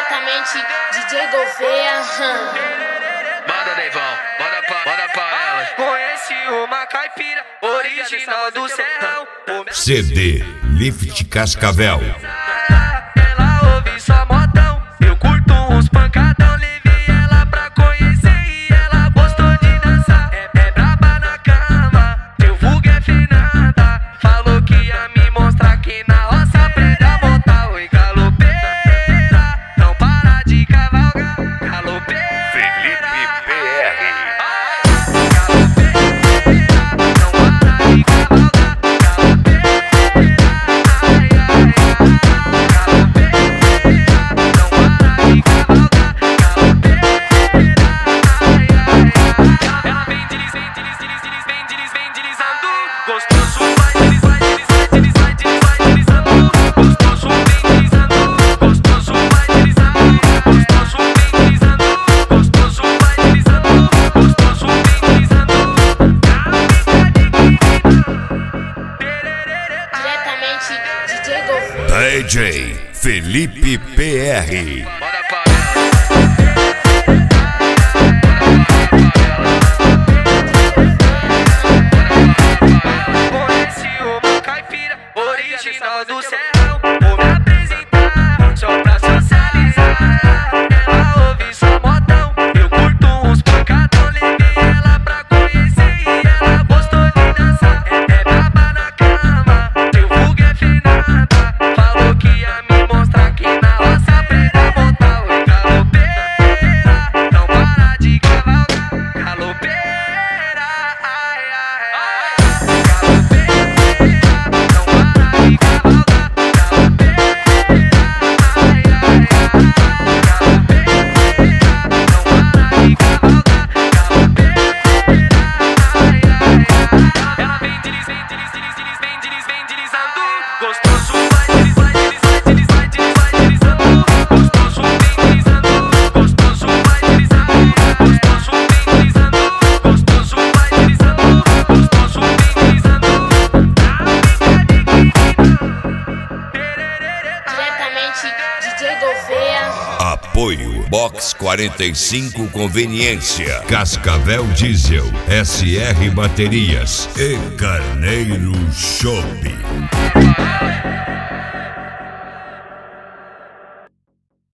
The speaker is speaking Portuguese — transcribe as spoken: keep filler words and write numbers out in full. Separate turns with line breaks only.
Diretamente D J Gouveia.
Manda, Neivão, manda pra, manda pra elas.
Conheci uma caipira original do Serrão.
C D Lift Cascavel.
Ela ouve só modão, eu curto uns pancadão. Levei ela pra conhecer e ela gostou de dançar. É, é braba na cama, teu vulgo é Fernanda. Falou que ia me mostrar que na roça aprende a montar. Oi, galopeira, não para de cavalgar. Galopeira,
Felipe P R.
Gostoso vai deslizar, deslizar, deslizar, deslizar, deslizando. Gostoso vem deslizando. Gostoso vai deslizando. Gostoso vem deslizando. Gostoso vai deslizando. Gostoso vem deslizando.
Diretamente D J Gouveia.
D J Felipe P R.
Manda pra elas.
Conheci uma caipira original do Serrão. Vou me apresentar só pra socializar. Ela ouve só modão, eu curto uns pancadão. Levei ela pra conhecer e ela gostou de dançar. É, é braba na cama, teu vulgo é Fernanda. Falou que ia me mostrar que na roça aprende a montar. Oi, galopeira, não para de cavalgar. Galopeira, ai, ai, ai. Ela vem deslizando, deslizando, vem deslizando, deslizando. Gostoso vai deslizar, deslizar, deslizar, deslizar, deslizando. Gostoso vem deslizando. Gostoso vai deslizando. Gostoso vem deslizando. Gostoso vai deslizando. Gostoso vem deslizando.
Diretamente D J Gouveia.
Apoio Box quarenta e cinco Conveniência, Cascavel Diesel, S R Baterias e Carneiro Shop.